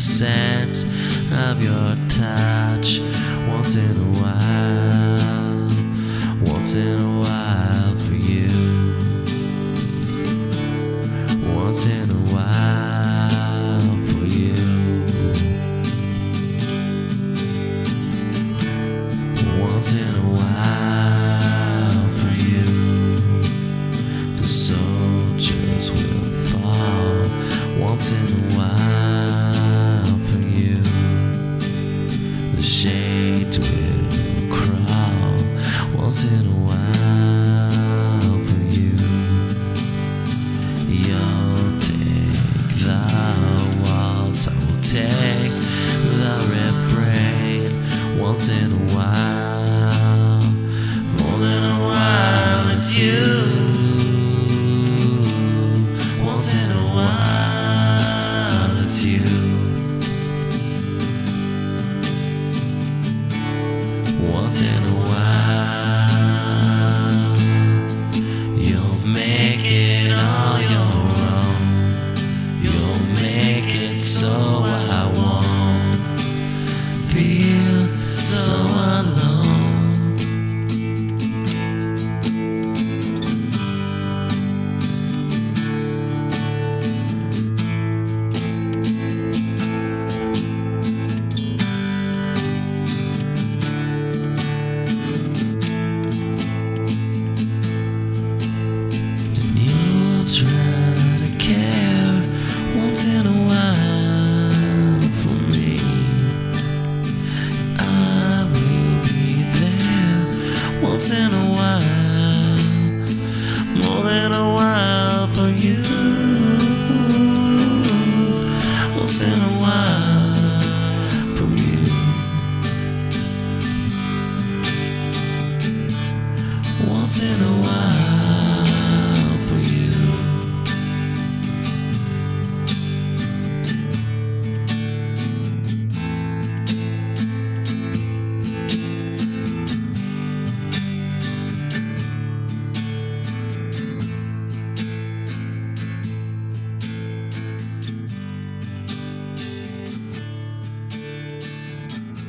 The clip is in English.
sense of your touch. Once in a while, once in a while for you. Once in a while for you. Once in a while for you. The soldiers will fall. Once in a while for you. The shades will crawl. Once in a while for you. You'll take the waltz, I will take the refrain. Once in a while, more than a while, it's you. Once in a while, it's you. Once in a while, you'll make it all your own. You'll make it so I won't feel so alone. Try to care once in a while for me. I will be there once in a while, more than a while for you. Once in a while.